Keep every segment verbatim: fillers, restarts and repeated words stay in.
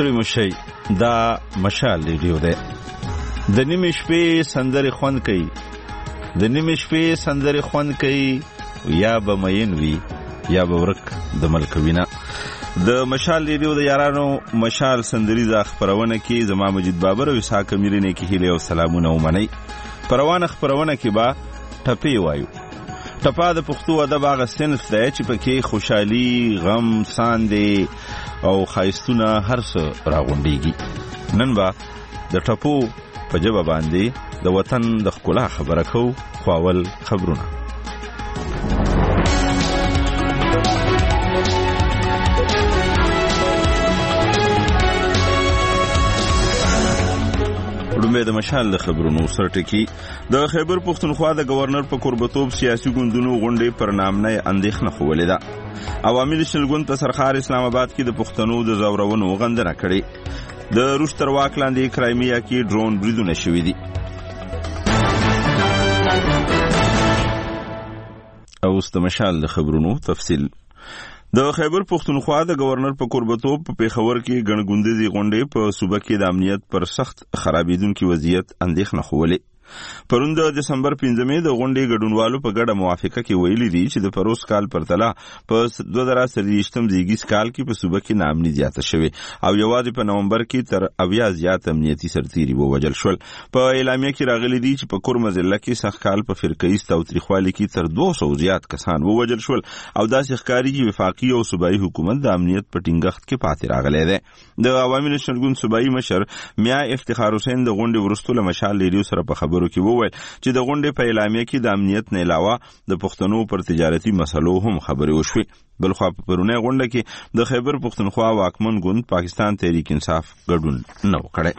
ستړي مشي دا مشال ریډیو ده. د نیمې شپې سندرې خوند کوي، د نیمې شپې سندرې خوند کوي، یا به مین وي یا به ورک د ملکوینه. د مشال ریډیو د یارانو مشال سندریزه خپرونه کې زما مجید بابر او اسحاق امیرینه کې هیله او سلامونه ومنئ. پروانه خپرونه کې با ټپې وایو. ټپه د پښتو ادب هغه صنف دی چې پکې خوشحالي، غم، ساندې او ښایستونه هر څه راغونډېږي. نن به د ټپو په ژبه باندې د وطن د ښکلا خبره کوو. خو اول خبرونه. لومړی د مشال د خبرونو سرټکی. د خیبر پښتونخوا د گورنر په قربتوب سیاسي ګوندونو غونډې پر نامنۍ اندېښنه ښوولې ده. عوامي شلګون په سرخار اسلام آباد کې د پښتنو د زورونو غندنه کړې. د روس تر واک لاندې کرایمیا کې ډرون بریدونه شوي دي. اوس د مشال د خبرونو تفصیل. د خیبر پښتونخوا د گورنر په قربتوب په پیښور کې ګڼګوندیزي غونډې په صوبه کې د امنیت پر سخت خرابېدونکي وضعیت اندېښنه ښوولې. پرون د دسمبر پنځمې د غونډې ګډونوالو په ګډه موافقه کې ویلي دي چې د پروس کال پرتله په دوه زره څلوېښتم زیږیز کال کې په صوبه کې ناامني زیاته شوې او یوازې په نومبر کې تر اویا زیات امنیتي سرتیري ووژل شول. په اعلامیه کې راغلي دي چې په کورم ضلع کې سخت کال په فرقه‌ایز تاوتریخوالي کې تر دوه سوه زیات کسان ووژل شول او داسې ښکاري چې وفاقي او صوبایي حکومت د امنیت په ټینګښت کې پاتې راغلی دی. د عوامي نشنګون صوبایي مشر میا افتخار حسین د غونډې وروسته له مشال ریډیو سره په خبرو کې وویل چې د غونډې په اعلامیه کې د امنیت نه علاوه د پښتنو پر تجارتي مسلو هم خبرې وشوې. بلخوا په پرونی غونډه کې د خیبر پښتونخوا واکمن ګوند پاکستان تحریک انصاف ګډون نه وکړی.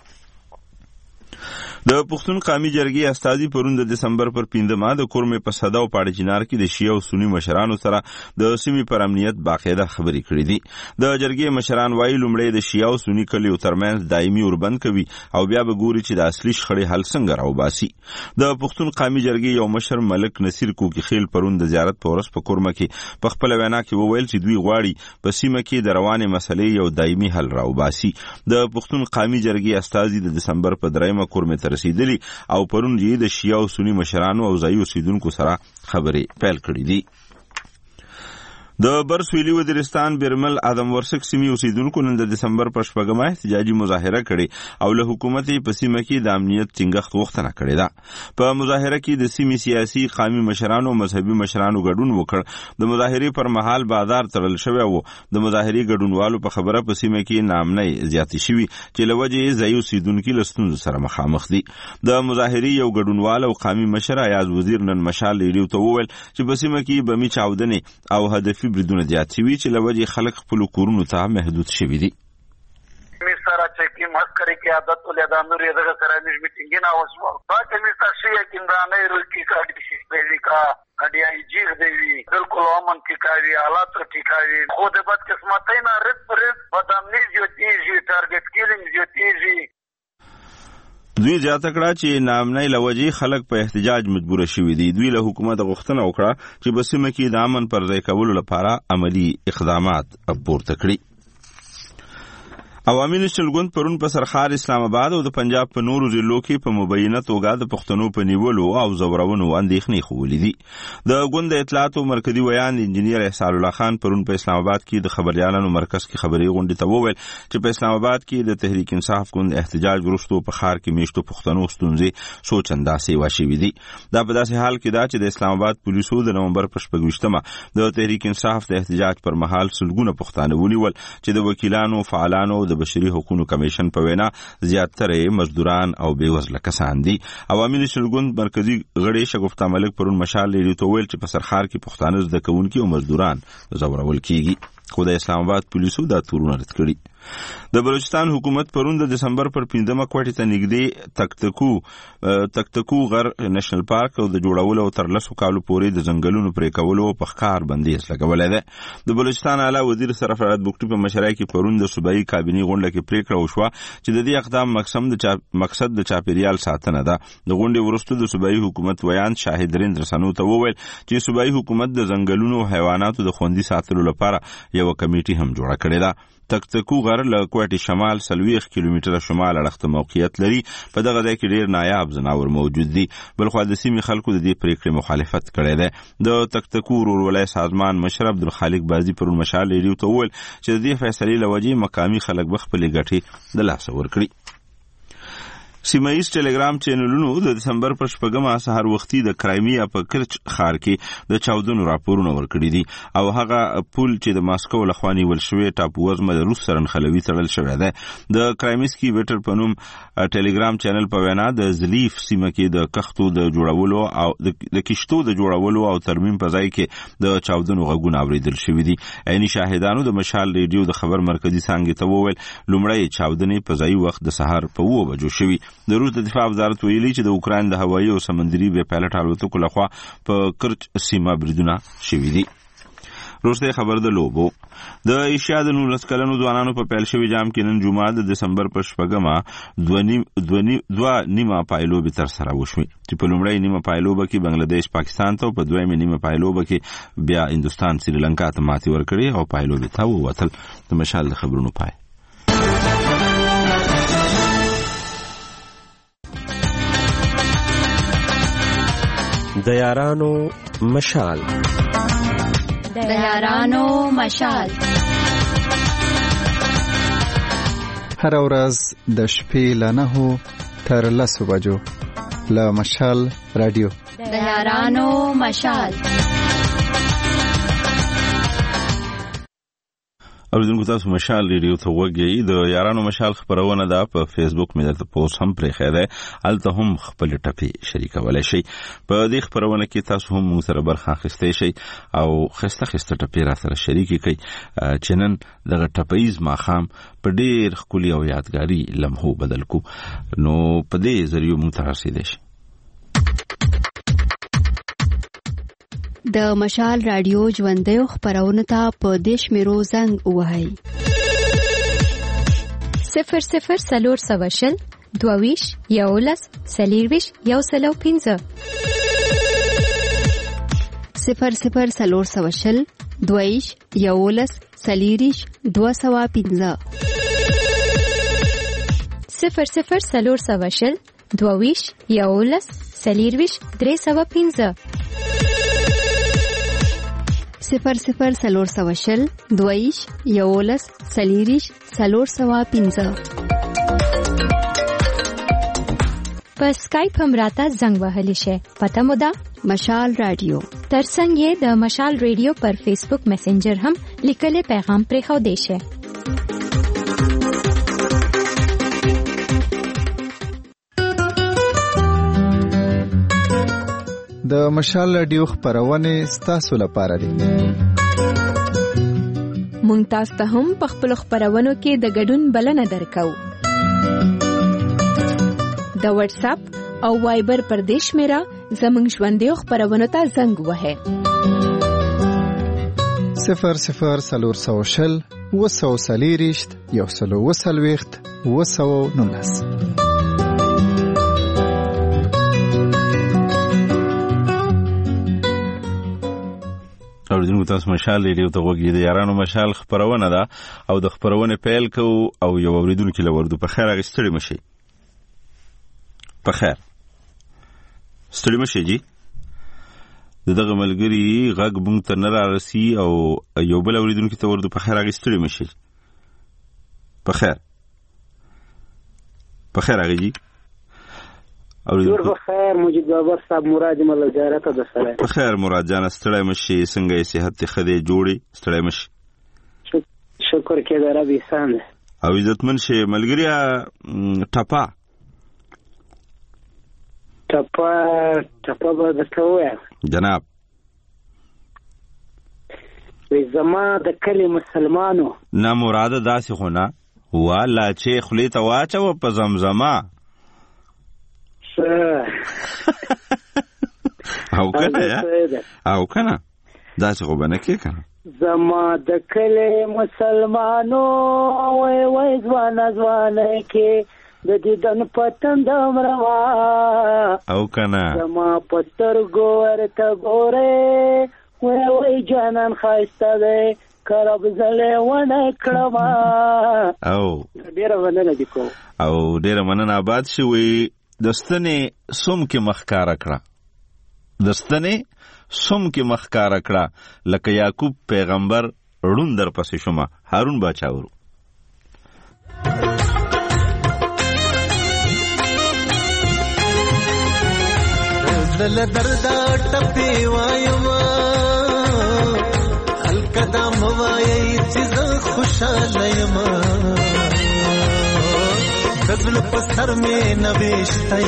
د پښتون قومي جرګې استازي پرون د دسمبر پر پنځمه د کورمې په صدا او پاړه چنار کې د شیعه او سنی مشرانو سره د سیمې پر امنیت باقاعده خبرې کړې دي. د جرګې مشران وایي لومړی د شیعه او سنی کلیو ترمنځ دایمي اوربند کوي او بیا به ګوري چې د اصلي شخړې حل څنګه راوباسي. د پښتون قومي جرګې یو مشر ملک نصیر کوکی خیل پرون د زیارت په ورځ په کورمه کې په خپل وینا کې وویل چې دوی غواړي په سیمه کې د روانې مسلې یو دایمي حل راوباسي. د پښتون قومي جرګې استازي د دسمبر په دریمه کورمې ته رسیدلي او پرون یې د شیعه او سنی مشرانو او ځایي اوسیدونکو سره خبرې پیل کړې دي. د برسویلي وزیرستان بیرمل ادم ورسک سیمې اوسیدونکو نن د دسمبر په شپږمه احتجاجي مظاهره کړې او له حکومت په سیمه کې د امنیت ټینګښت غوښتنه کړې ده. په مظاهره کې د سیمې سیاسي قومي مشرانو او مذهبي مشرانو ګډون وکړ. د مظاهرې پر مهال بازار تړل شوی و. د مظاهرې ګډونوالو په خبره په سیمه کې ناامنۍ زیاتې شوي چې له وجې یې ځایي اوسیدونکي له ستونزو سره مخامخ دي. د مظاهرې یو ګډونوال او قومي مشر ایاز وزیر نن مشال ریډیو ته وویل چې په سیمه کې بمي چاودنې او هدفي بریدونه زیات شوي چې له وجې خلک خپلو کورونو ته محدود شوي دي. سره چې کوم عسکري قیادت ولې د امیر دغه سره موږ میټینګ نه وشو پاتې مې تاسو یې کیندانه روکی کاډي شي ویلیکا اډي ای جی دی بالکل امن کی کاری حالات کی کاری خود بد قسمت نه رد پر بدامنی جوتیږي ټارګټ کیلینګ جوتیږي. دوی زیاته کړه چې نامنۍ له وجې خلک په احتجاج مجبور شوي دي. دوی له حکومت غوښتنه وکړه چې په سیمه کې د امن پر ځای کولو لپاره عملی اقدامات پورته کړي. عوامي نېشنل ګوند پرون په سرخار اسلام آباد او د پنجاب په نورو ضلعو کې په مبینه توګه د پښتنو په نیولو او زورونو اندېښنې ښوولې دي. د ګوند د اطلاعاتو مرکزي ویان انجینیر احسان الله خان پرون په اسلام آباد کې د خبريالانو مرکز کې خبري غونډې ته وویل چې په اسلام آباد کې د تحریک انصاف ګوند احتجاج وروسته په ښار کې میشتو پښتنو ستونزې سوچ انداسې وشوي دي. دا په داسې حال کې دا چې د اسلام آباد پولیسو د نومبر په شپږویشتمه د تحریک انصاف د احتجاج پر مهال سلګونه پښتانه ونیول چې د وکیلانو، فعالانو، د بشري حقوقو کمیشن په وینا زیاتره مزدوران او بیوزله کسان دي. عوامي نېشنل ګوند مرکزي غړي شګفتا ملک پرون مشال ریډیو ته ویل چې په سرخار کې پښتانه زده کوونکي او مزدوران زورول کیږي. خو د اسلام آباد پولیسو دا تورونه رد کړي. د بلوچستان حکومت پرون د دسمبر پر پنځمه کوټې ته نږدې تکتکو تکتکو غر نېشنل پارک او د جوړولو او تر لسو کالو پورې د ځنګلونو پرې کولو په ښکار بندیز لګولی دی. د بلوچستان اعلی وزیر سرفراز بګټي په مشرۍ کې پرون د صوبایي کابینې غونډه کې پریکړه وشوه چې د دې اقدام مقصد د مقصد د چاپیریال ساتنه ده. د غونډې وروسته د صوبایي حکومت ویان شاهد رندر سنو ته وویل چې صوبایي حکومت د ځنګلونو او حیواناتو د خوندي ساتلو لپاره یو کمیټي هم جوړه کړې ده. تکتکو غر له کوټي شمال سلويخ کیلومتره شمال اړخ موقعیت لري. په دغه ځای کې ډیر نایاب ځناور موجود دي. بلخو د سیمې خلکو د دې پریکړې مخالفت کړی دی. د تکتکو ورورولۍ سازمان مشر عبدالخالق بازي پرون مشال ریډیو ته وویل چې د دې فیصلې له وجې مقامي خلک به خپلې ګټې د لاسه ورکړي. سیمایي ټلګرام چینلونو د دسمبر پر شپږمه سحر وختي د کرایمیا په کرچ ښار کې د چاودنو راپورونه ورکړي دي او هغه پول چې د ماسکو لخوا نیول شوی ټاپو وزمه د روس سره نښلوي تړل شوی دی. د کرایمسکي ویټر په نوم ټلګرام چینل په وینا د زلیف سیمه کې د کښتو د جوړولو او د کښتو د جوړولو او ترمیم په ځای کې د چاودنو غږونه اورېدل شوي دي. عیني شاهدانو د مشال ریډیو د خبر مرکزي څانګې ته وویل لومړی چاودنې په ځایي وخت د سهار په اوه بجو شوي. د روس د دفاع وزارت ویلي چې د اوکراین د هوایي او سمندري بې پایلټ الوتکو لخوا په کرچ سیمه بریدونه شوي دي. روسي خبر د لوبو د ایشیا د نولس کلنو ځوانانو په پیل شوي جام کې نن جمعه د دسمبر په شپږمه دوه نیمه پایلوبې ترسره وشوې چې په لومړۍ نیمه پایلوبه کې بنگلادیش پاکستان ته او په دویمه نیمه پایلوبه کې بیا هندوستان سریلانکا ته ماتې ورکړې او پایلوبې ته ووتل. د مشال د خبرونو پای. د یارانو مشال د یارانو مشال هر ورځ د شپې له نهو تر لسو بجو له مشال رادیو د یارانو مشال. اوریدونکو تاسو مشال ریډیو ته وګورئ. د یارانو مشال خبرونه ده په فیسبوک مې درته پوسټ هم پرې خېده الته هم خپل ټپې شریکولای شئ. په دې خبرونه کې تاسو هم موږ سره برخه اخیستئ شئ او خسته خسته ټپې را سره شریک کړئ چې نن دغه ټپیز ماښام په ډېر ښکلي او یادګاري لمحو بدل کو نو په دې ذریعه موږ ته رسیدای شي. د مشال رادیو ژوندیو خبرونه ته په دیش میرو زنګ وهاي صفر صفر سلور سوشل دوویش یولس سلیرویش یو سلو پینزه صفر صفر سلور سوشل دوویش یولس سلیریش دو سوا پینزه صفر صفر سلور سوشل دوویش یولس سلیرویش درې سوا پینزه صفر صفر سلور سوشل دویش یولس سلیریش سلور سوا پینزه. په سکایپ هم راته زنګ وهلی شي. پته مو ده مشال رادیو. ترڅنګ یې د مشال ریډیو پر فیسبوک میسنجر هم لیکلي پیغام پرې خو دی شي. د مشال رادیو خبرونه ستاسو لپاره دي. مونږ تاسو ته هم په خپل خبرونو کې د ګډون بلنه درکو. د واتس اپ او وایبر پر دیش میرا زمنګ ژوندې خبرونو ته زنګ وهه صفر صفر سلور سوشل وسو سلیریشت یو سلو وسلويخت وسو نونس. اوریدونکو تاسو مشال ریډیو ته وګورئ. د یارانو مشال خبرونه ده او د خبرونه پیل کو او یو اوریدونکو لوردو په خیر اغستړی مشي. په خیر ستړي مشي جی. دغه ملګری غږ مونږ ته نه رارسي او یو بل اوریدونکو ته ورته په خیر اغستړی مشي. په خیر په خیر اغي جوړ بخیر مجید بابا صاحب مراد مل زیارت د سره. په خیر مراد جان ستړی مشي. څنګه یې صحت خدای جوړي ستړی مشي. شکر کې د رب احسان او عزتمن شي ملګریا. ټپا ټپا ټپا به دتوه جناب وی زما د کلی مسلمانو نه مراد داسې خو نه والا چې خلی ته واچو په زمزمه او کنه یا او کنه داسې خو بنه کې کنه زما د کلی مسلمانو وای وای ځوان ځوان کې د دیدن پتن د مروا او کنه زما پستر ګور ته ګوره وای وای جانان خایسته ده کرب زلې ونه کړم. او ډیره مننه دي کوم او ډیره مننه. آباد شي. وي دستنې سوم کې مخکاره کړه، دستنې سوم کې مخکاره کړه، لکه یعقوب پیغمبر ړوند در پسې شومه. هارون باچا ورو. دل دردا ټپي وایما خلک دا موایي چې زه خوشاله یم، دزل په سر مې نوښته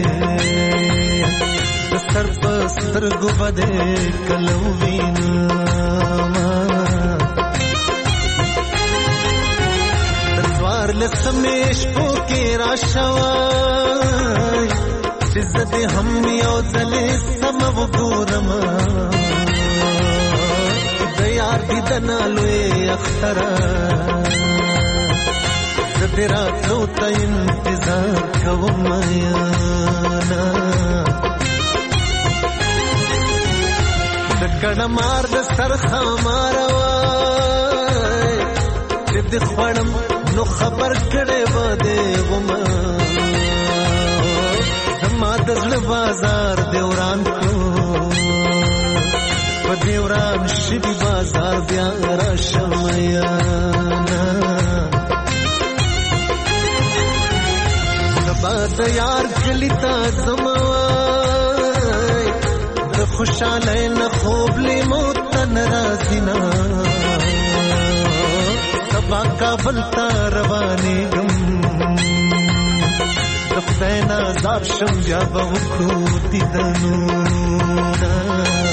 د سر په سترګو باندې کلو وینم، د څوارلس مې شپو کې راشوای چې زه دې هم یو ځلې سم وګورم، د یار دیدن لوی اختره زه دې راتلو ته انتظار کوم یانا، د کڼه مار د سر خامار وای چې دې خوړم نو خبر کړې به دې ومه، ما د زړه بازار دیوران کو په دیوران شبي بازار بیا راشم یانا، سبا د یار کلی تا زموای د خوشاله نه خوب لی موت ناراضینا، سبا کابل تا روانې گم خدای نازاب شم بیا به وکړو دیدنونه،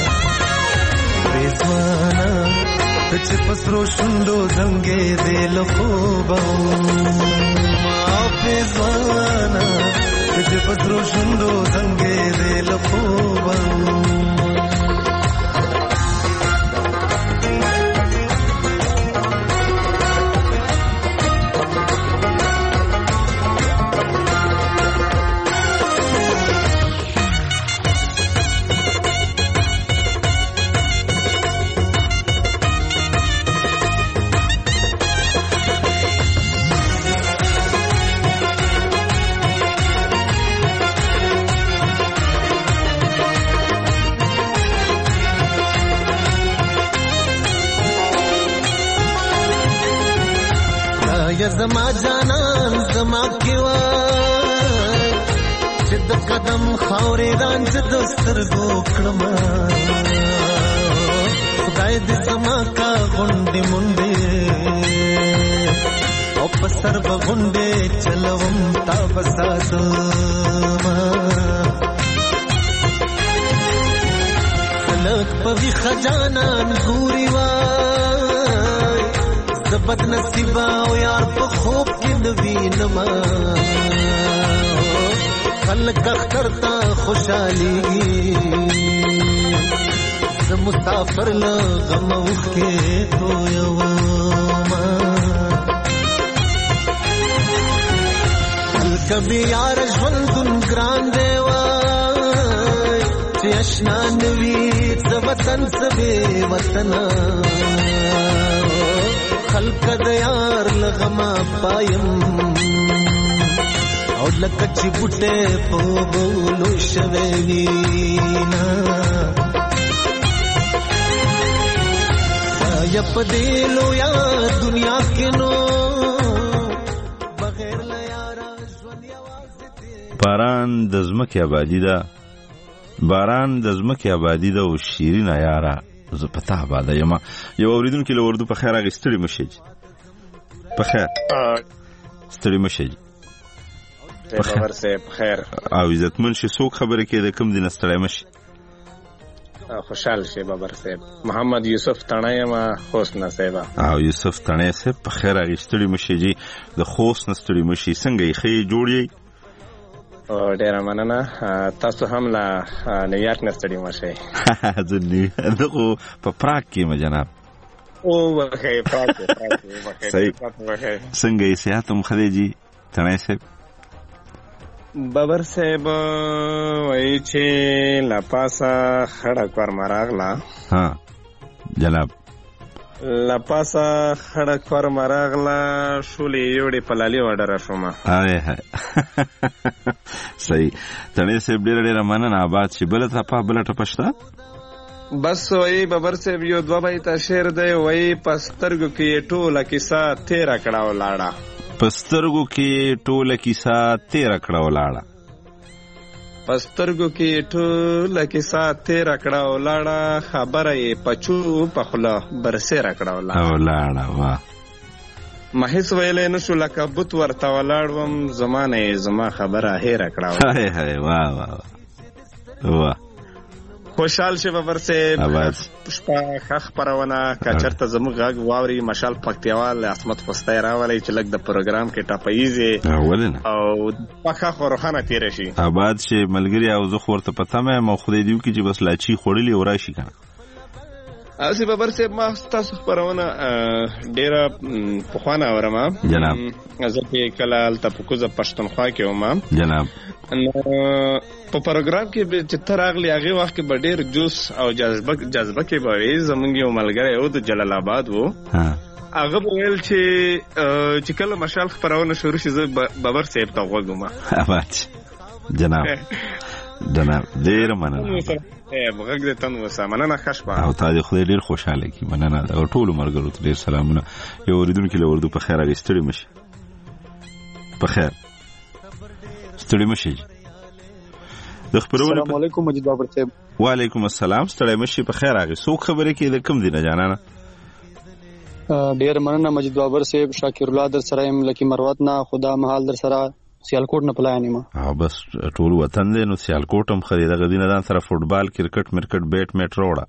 رضوانا ته چې په سرو شونډو زنګېدې له خوبه ما رضوانا ته چې په سرو شونډو زنګېدې له خوبه. زما جانان زما کیوای چې د قدم خاورې رانځ د سترګو کړم، خدای دې زما کا غونډې مونډې او په سر به غونډې چلوم تا بساتما، خلک په ویښه جانان ګوري وای زه بد نصیبه او یار په خوب کې نه وینم، خلک اختر ته خوشحالېږي زه مسافر له غم اوښکې تویوم، هلکه بې یاره ژوندون ګران دی وای چې اشنا نه وي څه وطن څه بې وطنه، خلق د یار لغما پایم او لکه چې بوټه په بولو شوي وینا، یا په دې لویا دنیا کې نو بغیر له یاره ژوند یوازې دی. باران د ځمکې آبادي ده، باران د ځمکې آبادي ده او شیرینه یاره زه په تا آباده یم. یو اورېدونکي له اردو په خیر هغې ستړي مه شئ په خیر ستړي مه شئ بابر صاحب خیر او عزتمن شي. څوک خبرې کېده کوم دي نه ستړی مه شي. خوشحال شي بابر صاحب. محمد یوسف تڼی یم خوست نه صاحب. او یوسف تڼی صاحب په خیر هغې ستړي مه شئ جي د خوست نه ستړي مه شئ. څنګه یې ښه یې جوړ یې؟ ډیره مننه. تاسو هم له نیویارک نه ستړي مه شئ. زه خو په پراګ کې یم جناب. او بخیر پراګ کې صحیح. څنګه یې صحت هم ښه دی جي تڼی صاحب؟ بابر صاحب وایي چې له پاسه خړه کورمه راغله. ها جناب. لپاسه خړه کور مراغله شولې یوړې پلالي وډره شومه. هاي هاي صحیح. تڼې صاحب ډېره ډېره مننه. آباد شي. بله ټپه بله ټپه شته؟ بس وایي ببر صاحب یو دوه بیته شعر دی. وایي په سترګو کې ټوله کیسه تېره کړه ولاړه. په سترګو کې ټوله کیسه تېره کړه ولاړه. په سترګو کې ټوله کیسه تېره کړه ولاړه. خبره یې په چو په خوله برسېره کړه ولاړه. واه ما هیڅ ویلی نه شو لکه بت ورته ولاړ وم. زما نه یې زما خبره هېره کړه. هاي هاي واه واه واه. خوشحال شي ببر صاحب. شپه ښه خپرونه. که چېرته زموږ غږ واوري مشال پکتیوال عصمت خوستی راولئ چې لږ د پروګرام کې ټاپهیزې او پخه خو روښانه تېره شي. آباد شي ملګري. او زه خو ورته په تمه یم او خدای دې وکړي چې بس لاچي خوړلي او راشي که نه. اوسې ببر صاحب ما ستاسو خپرونه ډېره پخوانه اورم جناب. زه چې کله هلته په کوزه پښتونخوا کې وم جناب. نو په پروګرام کې چې ته راغلې هغې وخت کې به ډېر جوس او جذبه جذبه کې به وې. زمونږ یو ملګری و د جلال آباد و. هغه به ویل چې چې کله مشال خپرونه شروع شي زه ببر صاحب ته غوږ وم. آباد جناب. جناب ډېره مننه. غږ دې تن وسه. مننه. ښه شپه. او تا دې خدای ډېر خوشحاله کړي. مننه. او ټولو ملګرو ته ډېر سلامونه. یو اورېدونکي له اردو په خیر. هغې ستړي مه شي. په خیر ستړي مه شي. د خپرونې السلام علیکم مجید بابر صاحب. وعلیکم السلام. ستړی مه شي. په خیر. هغې څوک خبرې کوي؟ د کوم دي نه جانانه؟ ډېر مننه مجید بابر صاحب. شاکر الله در سره یم لکي مروت نه. خدا مهال در سره سیالکوټ نه پلاین یم. او بس ټول وطن دی نو سیالکوټ هم ښه دی. دغه دي نه ځان سره فوټبال کرکټ مرکټ بیټ میټ راوړه.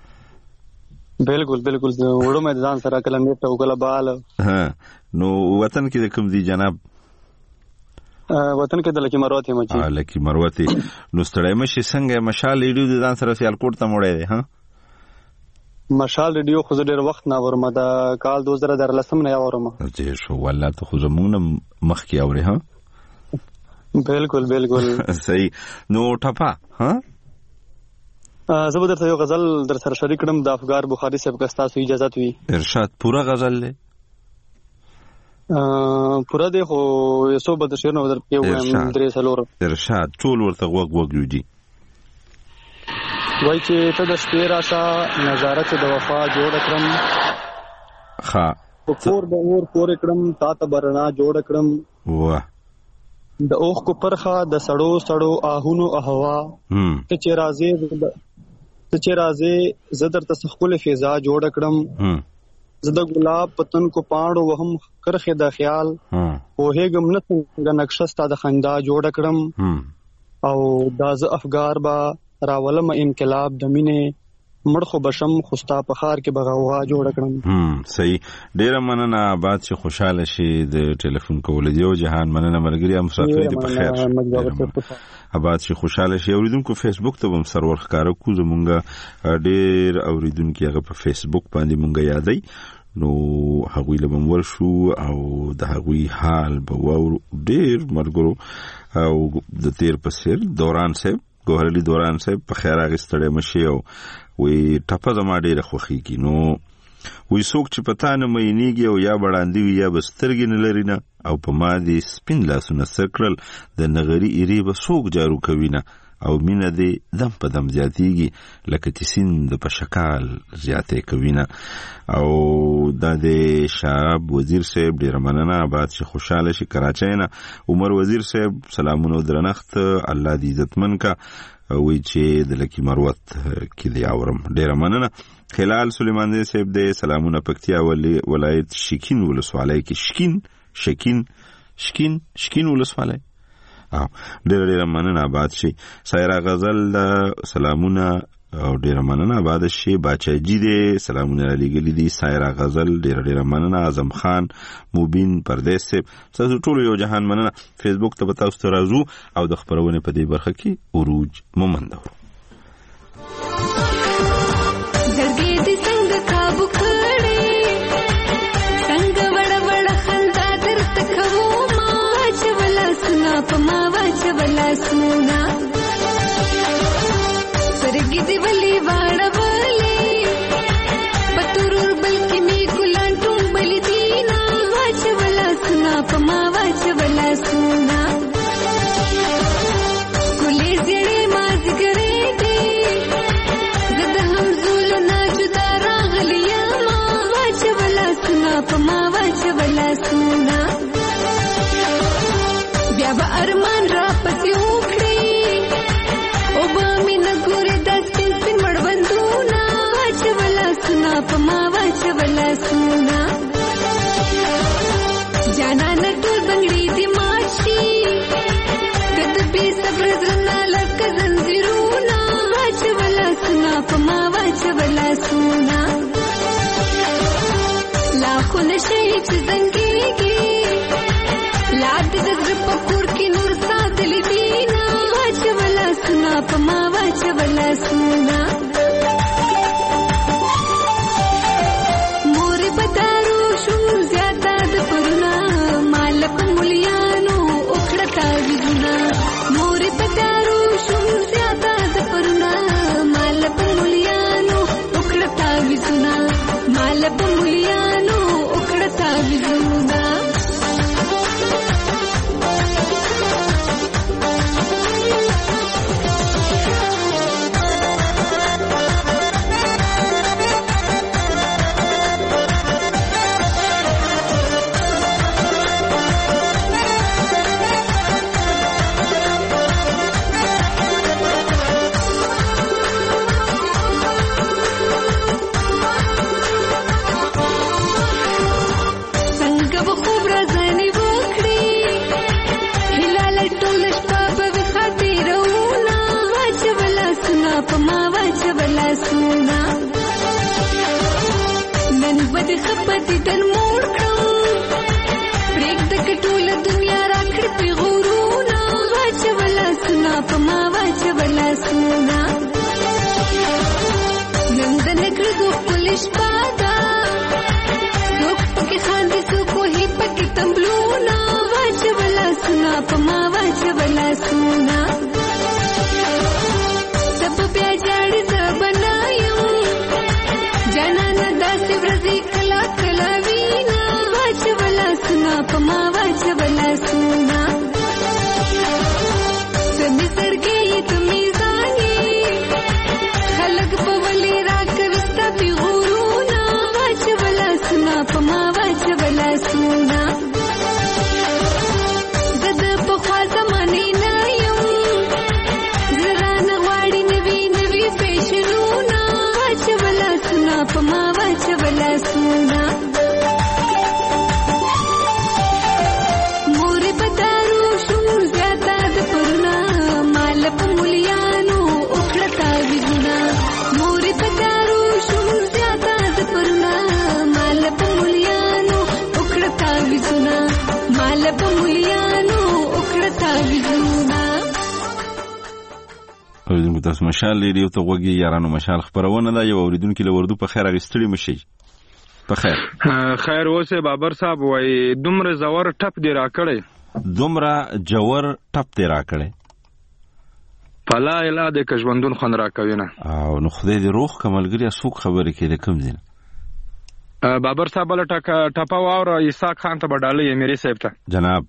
بالکل بالکل. وړو مې ځان سره کله میټ او کله بال. نو وطن کې د کوم دي جناب؟ وطن کې د لکي مروت یم. چې لکي مروت. نو ستړی مه شي. څنګه مشال ریډیو د ځان سره سیالکوټ ته موړی دی؟ ها مشال ریډیو خو زه ډېر وخت نه اورم. د کال دوه زره دیارلسم نه اورم. جې شو والله ته خو زمونږ نه مخکې اورې. ها بالکل بالکل. صحیح. نو ټپه ها زه به درته یو غزل در سره شریک کړم د افګار بخاري صاحب که ستاسو اجازت وي. ارشاد. پوره غزل دی؟ پوره دی خو یو څو به د شعرونه در کې ووایم درې څلور. ارشاد. ټول ورته غوږ غوږ یو دي. وایي چې ته د شپې راشه نظاره چې د وفا جوړه کړم. ښه په کور د اور پورې کړم تا ته به رڼا جوړه کړم. واه. د اوښکو پرخه د سړو سړو آهونو اهوا. ته چې راځې ته چې راځې زه درته څه ښکلې فضا جوړه کړم. زه د ګلاب په تنکو پاڼو وهم کرښې د خیال. پوهېږم نه څنګه نقشه ستا د خندا جوړه کړم. او دا زه افګار به راولم انقلاب د مینې. مړ خو بشم خو ستا په ښار کې به غوغا جوړه کړم. صحیح. ډېره مننه. آباد چې خوشحاله شي. د ټلیفون کولو دی یو جهان مننه ملګري. مسافر دې په خیر. آباد چې خوشحاله شي. اورېدونکو فیسبوک ته به هم سرور ښکاره کړو. زمونږ ډېر اورېدونکي هغه په فیسبوک باندې مونږ یادوي. نو هغوی له به ورشو او د هغوی حال به واورو. ډېر ملګرو او د تیر په څېر دوران صاحب ګوهرعلي دوران صاحب په خیر هغې ستړی مه شي. او وی ټپه زما ډېره خوښېږي. نو وی څوک چې په تا نه مینېږي او یا بړاندې وي یا به سترګې نه لري نه او په ما دې سپین لاسونه سر کړل د نغري ایرې به څوک جارو کوي نه او مینه دې دم په دم زیاتېږي لکه چې سیند په شکال زیاتې کوي نه. او دا د شعب وزیر صاحب ډېره مننه. آباد چې خوشحاله شي. کراچۍ نه عمر وزیر صاحب سلامونه او درنښت. الله دې عزتمن کا. وی چې د لکي مروت کې دی اورم. ډېره مننه. خلال سلیمان دی صاحب دی سلامونه. پکتیا ولایت شکین ولسوالۍ کې شکین شکین شکین شکین ولسوالۍ. ډېره ډېره مننه. آباد شي. سایرا غزل سلامونه او ډېره مننه. آباد شي. باچاجي دی سلامونه رالیږلي دي. سایرا غزل ډېره ډېره مننه. اعظم خان مبین پردیس صاحب تاسو ټولو یو جهان مننه. فیسبوک ته به تاسو ته راځو او د خپرونې په دې برخه کې عروج مومندو. सरगी दी वली वाड़ा वाली पतुरूर बल्कि سنا پما واچولا سنا مور بدارو شو زیاده د پرنا مال په مليانو اوکړه وینا مور بدارو شو زیاده د پرنا مال په مليانو اوکړه وینا مال په مليانو اوکړه وینا خپتی تن موړ کړم پرېګ د کټوله دنیا راکړې په غورونا واچولا سنا پما واچولا سنا نن د نکړو د پولیس پادا څوک پکې خاندي څوک وهي پکې تمبلونا واچولا سنا پما واچولا سنا سب بیا جاړي ز بنایم جنانا داسې ورځې کلا کلا وینا واچولا سنا پما واچولا سنا سمې سرګې ته میزانې خلک په ولې راکوستا پی غورونا واچولا سنا پما واچولا سنا زد په خوا زمانې نه یم زرانه غواړي نوي نوي فیشنونه واچولا سنا پما واچولا سنا مور بدارو شو زیاده د پرنا مال په مليانو اوکړه وینا مور بدارو شو زیاده د پرنا مال په مليانو اوکړه وینا مال په مليانو اوکړه وینا. اوریدونکو تاسو مشال لري او ته وګي یارانو مشال خبرونه دا یو اوریدونکو له وردو په خیر اغستړي مشي په خیر خیر اوسه بابر صاحب وای دومره زور ټپ دی را کړی دومره جوور ټپ دی را کړی فلا اله د کژوندون خن را کوي نه او نو خدای دې روح کملګری سوق خبره کې د کم دین بابر صاحب له ټک ټپا واور عیسی خان ته بډاله امیری صاحب ته جناب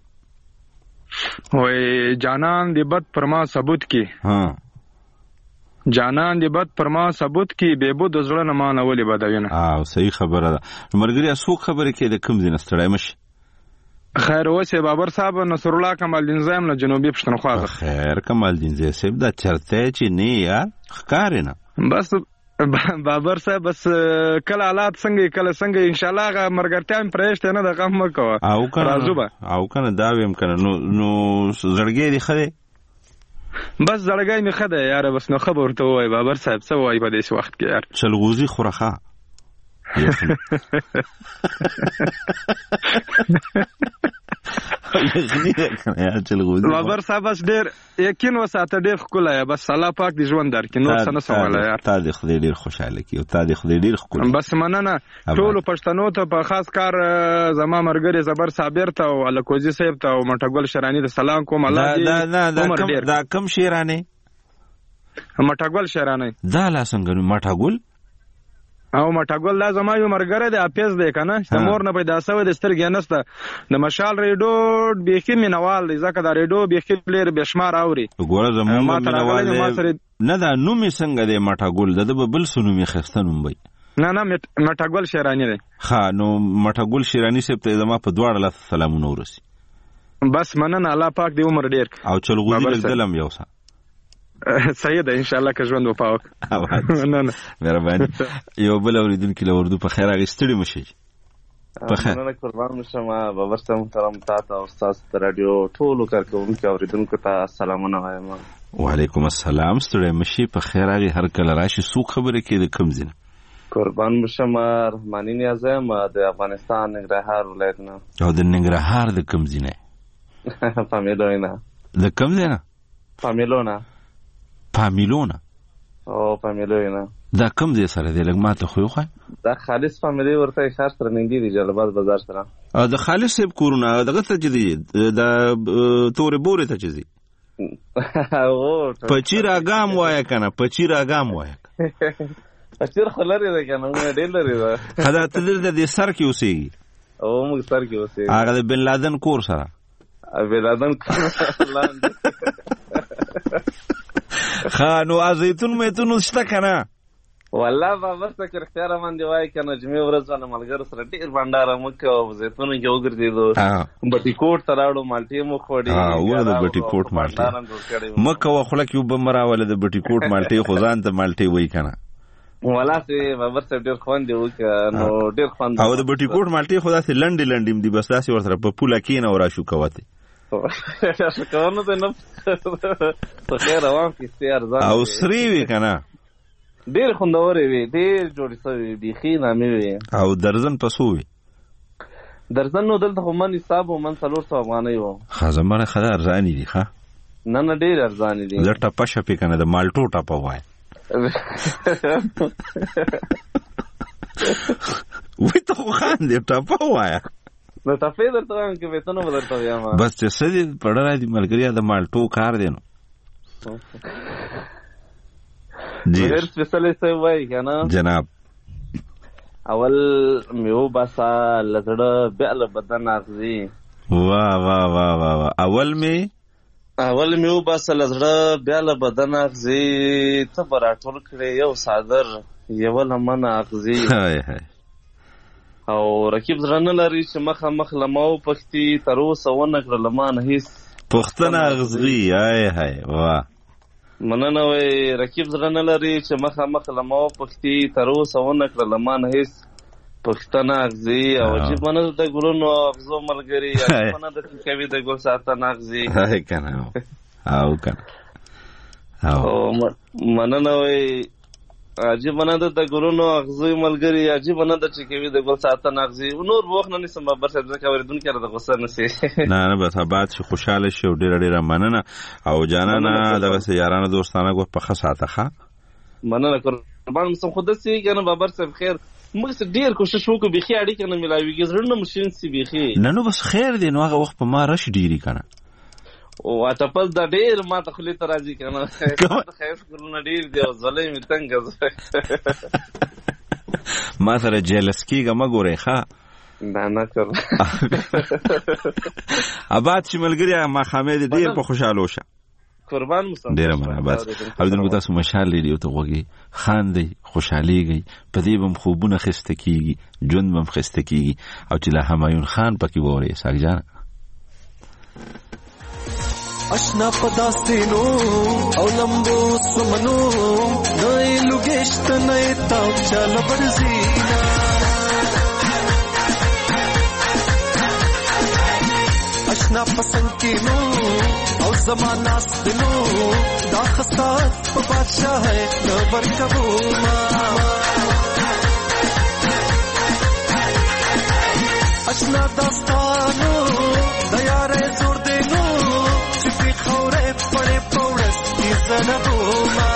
وای جانان دی بد پرما ثبوت کی ها جانان دی بد پرما ثبوت کی به بود زړه نه مان اولی بدوینه او صحیح خبره ده مرګري اسوق خبره کې د کم دین ستړی مش خیر اوسه بابر صاحب نصر الله کمال دین زایم نه جنوبي پښتونخوا خیر کمال دین زایم صاحب دا چرته چې نه یار ښکار نه بس بابر صاحب بس کله حالات څنګه کله څنګه ان شاء الله مرګرتیا پرېشته نه د غم مکو او کنه او کنه دا ویم کنه نو نو زړګې دی خره بس زړګې می خده یار بس نو خبر ته وای بابر صاحب څه وای په دې وخت کې یار چلغوزی خورخه بابر صاحب بس ډیر یقین وساته ډیر خلای بس الله پاک دې ژوند درکې نو څه نه سواله یار تا دې خدای ډیر خوشاله کی او تا دې خدای ډیر خلای بس مننه ټول پښتنو ته په خاص کار زما مرګري زبر صابر ته او الکوزي صاحب ته او مټګل شرانی ته سلام کوم الله دې عمر ډیر دا کم شیرانه مټګل شرانی دا لا څنګه مټګل او مټګل دا زما یو مرګره دی اپیز دی کنه چې مور نه پیدا سوی د سترګې نسته د مشال ریډو بيخي مینوال دی ځکه دا ریډو بيخي پلیر بشمار اوري وګوره زموږ مینوال نه دا نومي څنګه دی مټګل د بل سنومي خستنوم وي نه نه مټګل شیرانی دی ها نو مټګل شیرانی سپ ته زما په دواړه لاس سلامونه ورسي بس مننه الله پاک دې عمر ډیر او چلغوزي دلم یو څه صحیح ده ان شاء الله که ژوند وپاوک نه نه مهرباني یو بل اوریدونکو له اردو په خیر اغستړي مشي په خیر نه قربان مشم بابر صاحب محترم تاسو او استاد رادیو ټول کارکونکو اوریدونکو ته سلامونه وایم وعلیکم السلام ستړي مشي په خیر اغي هر کله راشي سو خبره کې د کم زین قربان مشم رحماني نیازم د افغانستان ننګرهار ولایت نه او د ننګرهار د کم زینه فامیلونه د کم زینه فامیلونه فامیلونه او فامیلونه دا کوم ځای سره دی لږ ماته خو خو دا خالص فامیلی ورته ښار سره نږدې دی جلال بازار سره. ا د خالص صاحب کورونه دغه ته چې دی د تورې بورې ته چې دی او پچی راګام وای کنه پچی راګام وای پچیر خلری ده کنه موږ ډېر لري ده خدا ته دې سر کې اوسېږي او موږ سر کې اوسېږي هغه د بن لادن کور سره بن لادن خانو ازیتون میتون شته کنه والله بابا څنګه اختیار باندې وای کنه جمعې ورځ باندې ملګرو سره ډېر بنداره مکه او زیتون کې وګرځېدو بټي کوټ ته راړو مالټي مو خوړې ها و د بټي کوټ مالټي مکه وخله کې وبمراوله د بټي کوټ مالټي خو ځان ته مالټي وای کنه ولا سي بابا څه ډېر خوان دی وکړه نو ډېر خوان او د بټي کوټ مالټي خو داسې لنډې لنډې دی بس داسې ورسره په پوله کې نه ورا شو کوته شو کوونه ته نه په خیر روان کې استیار ځان او سری وی کنه ډېر خوندورې وي ډېر جوړې سوي بیخي نامې وي او درزن پسو وي درزن نو دلته خو من حساب و من څلور سوه افغانۍ وو ښه زمانه ښه د ارزانې دي ښه نه نه ډېر ارزانې دي زه ټپه شپې که نه د مالټو ټپه وای وی ته خو خاندې ټپه وایه نو ټپې درته وایم که بیتونه به درته وایم بس چې څه دي په ډله دي ملګریا د مالټو کار دی نو ډېر سپېڅلی څه وایي که نه جناب اول مې وباسه له زړه بیا له بدن اغزي واه واه واه واه واه اول مې اول مې وباسه له زړه بیا له بدن اغزي ته به راټول کړې یو څادر یوه لمنه اغزي او رقیب زړه نه لري چې مخامخ له ما وپوښتي تر اوسه ونه کړه له ما نه هېڅ پوښتنه اغزي ای های واه مننه وایي رقیب زړه نه لري چې مخامخ له ما وپوښتي تر اوسه ونه کړه له ما نه هېڅ پښتنه اغزي او عجیبه نه ده د ګلونو او اغزو ملګري عجیبه نه ده چې کوي د ګل ساتنه اغزي کنه او کنه او مننه وایي عجیبه نه ده د ګلونو او اغزو ملګري عجیبه نه ده چې کوي د ګل ساتنه اغزي نور به وخت نه نیسم بابر صاحب ځکه اورېدونکي راته غوسه نه شي نه نه بس آباد شي خوشحاله شي او ډېره ډېره مننه او جانانه دغسې یارانه دوستانه ګوښ په ښه ساته ښه مننه قربان مسم خو داسې که نه بابر صاحب خیر موږ ډېر کوشش وکړو بیخي اړیکې نه میلاویږي زړونه مو شین سي بیخي نه نو بس خیر دی نو هغه وخت په ما رش ډېري که نه او اټپل دا ډېر ما ته خولې ته راځي که نه ښایست ګلونه ډېر دي او زلی مې تنګه ما سره جیلس کېږه مه ګورئ ښه نه نه کر آباد شي ملګري ماښامې دې ډېر په خوشحاله وشه قربان مسلم ډېره مننه بس اورېدونکو تاسو مشال ریډیو ته غوږی خاندئ خوشحالېږئ په دې به هم خوبونه ښایسته کېږي ژوند به هم ښایسته کېږي او چې له همایون خان پکې واورئ اسحاق جانه اشنا پداستینو او لمبو سمنو نئے لگشت نئے تاو چال برزینا اشنا پسند کینو او زمانہ سدنو دا خسات پا بادشاہ ہے نبر کبوما اشنا داستانو دیار زور دینو چپی خورے پڑے پوڑس کی زنبوما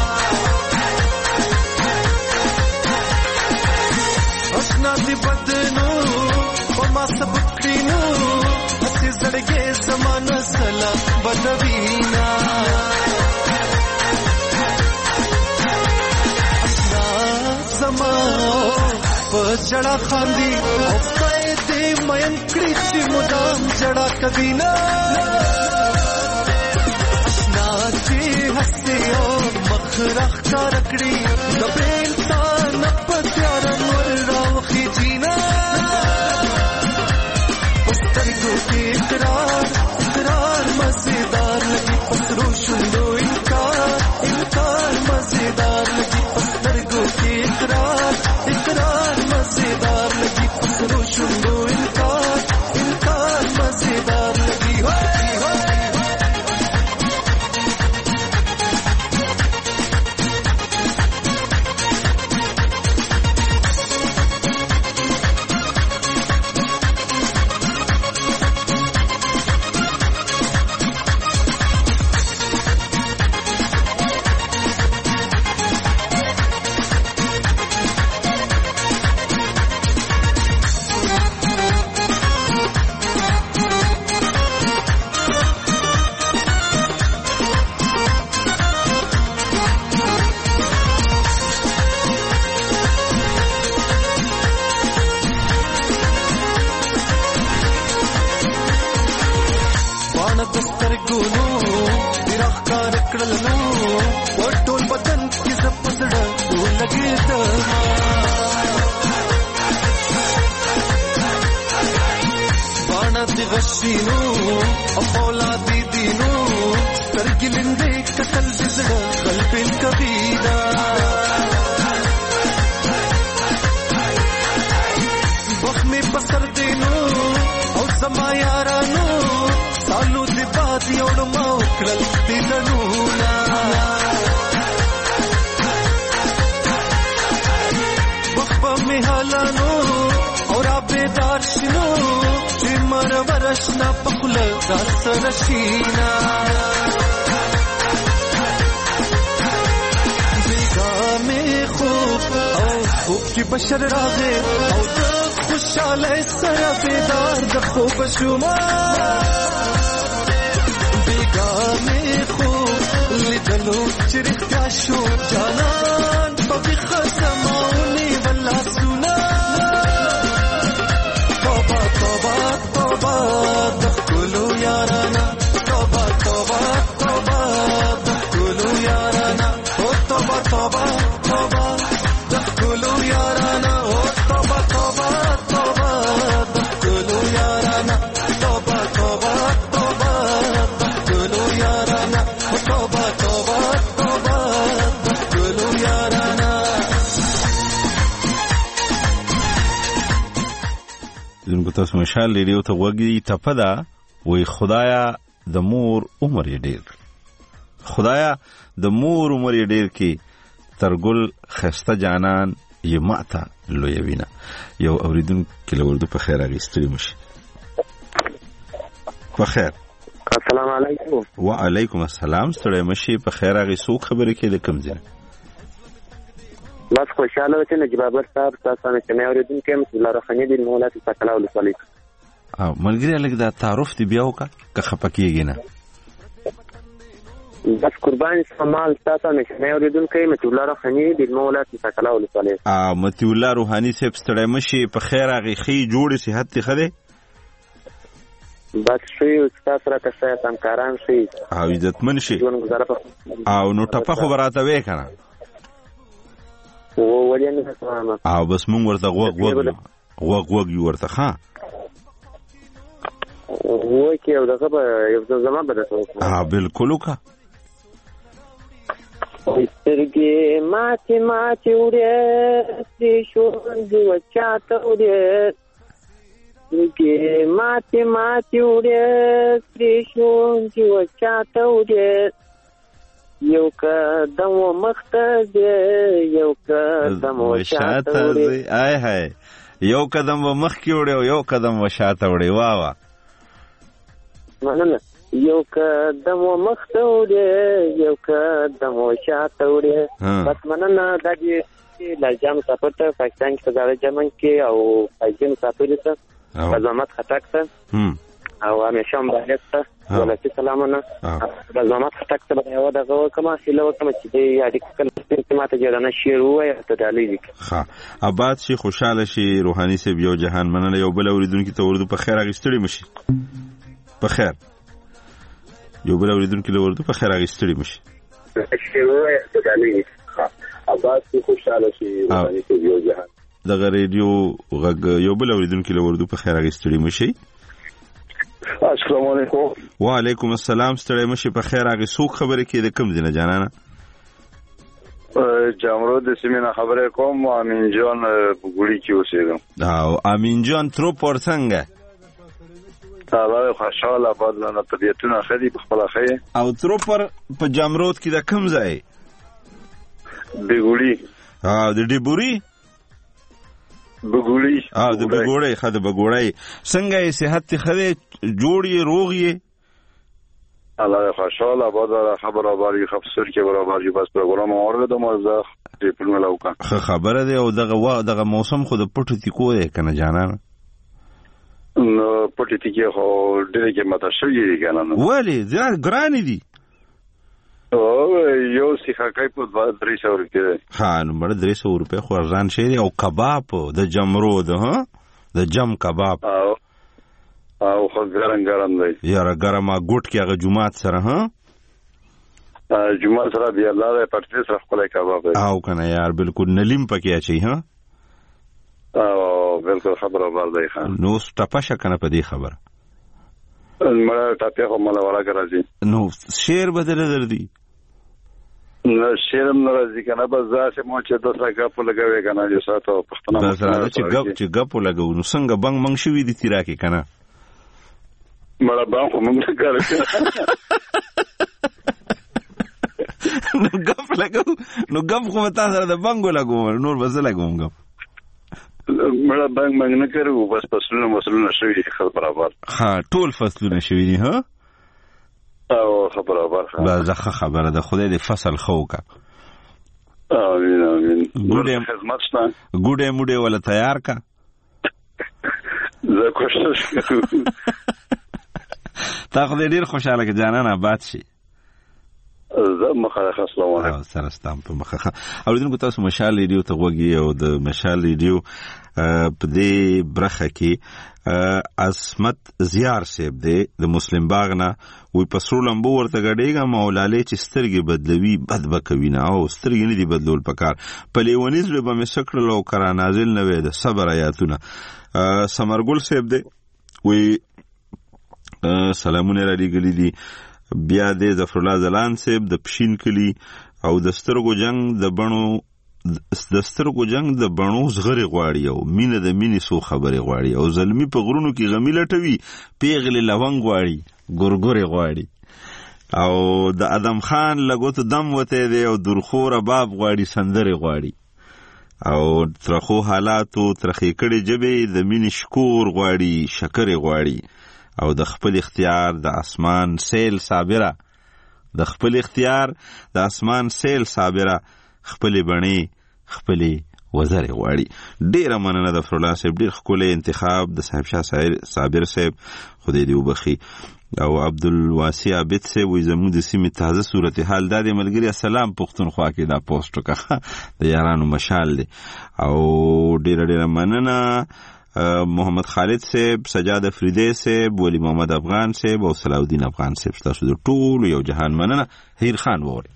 اشنا دی بدنو پما سبکڑینو ہسی زڑگے زمانہ سلا بدوینا اشنا زمان پجڑا خاندی اوپائے دے مین کڑیچی مدام جڑا کبینا اشنا چی ہستی اور مخرخ کا رکڑی دبیل تا نپ تیارا مر راوخی جینا پسترگو کی اقرار اقرار مزیدار لگی پسرو شندو انکار انکار مزیدار لگی پسترگو کی اقرار اقرار مزیدار لگی پسرو شندو انکار انکار مزیدار لگی ہوئی ہوئی کړل نو ټول بدن کې زپسړه ولګېد باڼه د غشینو اولادې دینو سترګې لندې کتل د زړه قلبین کبیدا وخت مې پسر دینو او زما یارانو سالو دی باد یوړ ما وکړل تیلنونا وخت مې حالانو او را بیدار شنو چې مر ورشنا پخله ځان سره شینا بیگا مې خوب او خوب کې بشر راغې او د خوشاله سره بیدار د خوب شوما بیگا مې خوب لیدلو چې رښتیا شو جانان په بیخه زماونې ولا سونا توبه توبه توبه د ښکلو یارانا توبه توبه توبه د ښکلو یارانا او توبه توبه توبه د ښکلو یارانا او توبه توبه توبه د ښکلو یارانا توبه توبه توبه د ښکلو یارانا توبه توبه توبه د ښکلو یارانا. زموږ تاسو مشال ریډیو ته وګورئ ټپه ده وای خدایا د مور عمر یې ډیر خدایا د مور عمر یې ډیر کې ترګل خسته جانان یې ماته لوی وینا یو اوریدونکو له ورده په خیر اغستري مشي په خیر السلام علیکم وعلیکم السلام ستړی مشي په خیر اغي سو خبره کې د کم ځای بس خوشاله وته نجيب ابر صاحب تاسو نه سمې اوریدونکو مې الله رحمه دې مولات تکلا ولسوالۍ او ملګری لګ دا تعارف دی بیا وکړه که خپکیږي نه بس قربان استعمال تاسو نه سمې اوریدونکو مې الله رحمه دې مولات تکلا ولسوالۍ ا متي الله روحاني صاحب ستړی مشي په خیر اغي خي جوړ صحت ته خده بس شي تاسو را تاسو تم کاران شي او عزتمن شي او نو ټپه خو براته وې کنه او ولینه سلام او بس مونږ ورته غوغ غوغ غوغ غوغ ورته ها وای کې یو دغه به یو زما به تاسو ها بالکل وکا سترګې ماته ماته وړې چې شو دی وچاته وړې سترګې ماته ماته وړې چې شو دی وچاته وړې یو قدم مخته دی یو قدم شاته دی آی هاي یو قدم مخ کې وړي یو قدم شاته وړي وا وا مننه یو قدم مخته وړي یو قدم شاته وړي بس مننه دا چې لجام سپورټ پاکستان کې زړه جمن کې او پاکستان سپورټ ته زحمت خطا کړ او همیشه هم باید ته ولکه سلامونه زحمت خطا کړ یو دغه کومه سیله وکم چې دی اړیکه کله چې ماته جوړنه شیر وای ته دالې دي ها آباد شي خوشاله شي روحاني سي یو جهان مننه یو بل اوریدونکو ته ورده په خیر اغستړي مشي په خیر یو بل اوریدونکو له ورده په خیر اغستړي مشي شیر وای ته دالې دي ها آباد شي خوشاله شي روحاني سي یو جهان دغه ریډیو غږ یو بل اوریدونکو له ورده په خیر اغستړي مشي السلام علیکم وعلیکم السلام ستړی مشي په خیر اغه سوق خبره کې د کم دینه جانانه جامرو د سیمه خبره کوم امین جان بګوړي کې اوسېږم او امین جان ترو پر څنګه الله خوشاله بدلنه طبيعتونه خدي په خپل خې او ترو پر په جامرو کې د کم ځای بګوړي او د ډیبوري بګوړي او د بګوړي خد بګوړي څنګه یې صحت خدي جوړي روغي الله خوشاله بازار خبره باری خبر کې برابر یو بس پروګرام اورده مزه ټیپل ملوکا خبره دی او دغه وا دغه موسم خو د پټو تیکو دی کنه جانان نو پټو تیکي خو ډېر کې ماته شوی دی کنه ولی زړه ګران دي او یو سی خکای په درې سوه روپۍ ها نو مړ درې سوه روپۍ خو ارزان شي او کباب د جمرو ده ها د جم کباب او او خو ګرم ګرم دی یاره ګرمه ګوټ کې هغه جمعات سره ها جمعه سره بیا الله پټه سره خپل کباب او کنه یار بالکل نلیم پکې اچي ها او بالکل خبره ورده خان نو ټپشه کنه په دې خبره مړه ټاپه هم مله وراګه راځي نو شعر بدل دردي نو شعر هم راځي کنه بس ځکه مو چې دوسرا غپ لګوي کنه چې ساتو پښتنه بس راځي چې غپ چې غپ لګو نو څنګه بنګ منګ شوی دي تیرا کې کنه مړه بنګ هم موږ کار نو غپ لګو نو غپ خو متا سره د بنګ لګو نور بس لګوم غپ مړه بنګ منګ نه کړو بس فصلونه مسلونه شوی خل برابر ها ټول فصلونه شوی دي ها او خبر برابر با زخه خبره ده خدای دې فصل خو کا امين امين ګوډه خدمت شته ګوډه موډه ولا تیار کا زه کوشش کوم تا خو دې ډیر خوشاله کې جانان آباد شي زه مخه السلام علیکم سره ستام په مخه اوریدونکو تاسو مشال ریډیو ته وګورئ او د مشال ریډیو په دې برخه کې عصمت زیار صاحب د مسلم باغ نه وی پسرو لمبو ورته غړېګا مولاله چې سترګې بدلوي بد بکوي نه او سترګې نه دی بدلول پکار په لیونیز له به مسکړلو کرا نازل نه وې د صبر آیاتونه سمرګل صاحب دی وی سلامونه را لګلې دي بیا د ظفر الله زلان صاحب د پښین کلی او د سترګو جنگ د بڼو د سترګو جنگ د بڼو زغری غواړي او مینه د مینې سو خبرې غواړي او زلمی په غرونو کې غمی لټوي پیغلې لونګ غواړي ګورګورې غواړي او د ادم خان لګوت دم وته دی او درخور باب غواړي سندرې غواړي او ترخو حالاتو ترخی کړي جبې د مینې شکور غواړي شکرې غواړي او د خپل اختیار د اسمان سیل صابره د خپل اختیار د اسمان سیل صابره خپل بڼي خپل وزر غواړي ډیره مننه د فرولا صاحب ډیر خپل انتخاب د صاحب شاه صابر صاحب خدای دې وبخي او عبدالواسع عبد صاحب وي زموږ د سیمې تازه صورتحال دا د ملګری السلام پښتونخوا کې دا پوسټ وکړه د یارانو مشال دی او ډیره ډیره مننه محمد خالد صاحب سجاد افریدی صاحب ولی محمد افغان صاحب او صلاح الدین افغان صاحب تاسو د ټول یو جهان مننه هیر خان ووري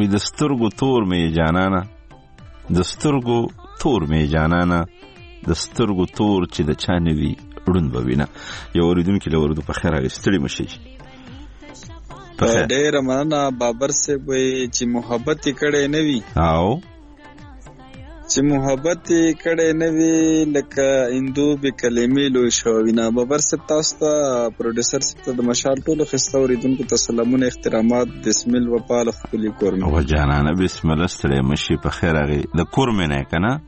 وی د سترګو تور مې جانانا د سترګو تور مې جانانا د سترګو تور چې د چا نه وي ړوند به وینه. یو اورېدونکي له اورېدو په خیر راغی، ستړي مه شئ. ډېره مننه بابر صاحب چې محبت یې کړی نه وي او چې محبت یې کړی نه وي لکه هندو بې کلمې لوی شوی نه. بابر صاحب تاسو ته پروډوسر صاحب ته د مشال ټولو ښایسته اورېدونکو ته سلامونه، احترامات. بسم الله وپا له ښکلي کورمې و جانانه بسم الله، ستړی مه شئ. په خیر راغی د کورمې نه یې که نه؟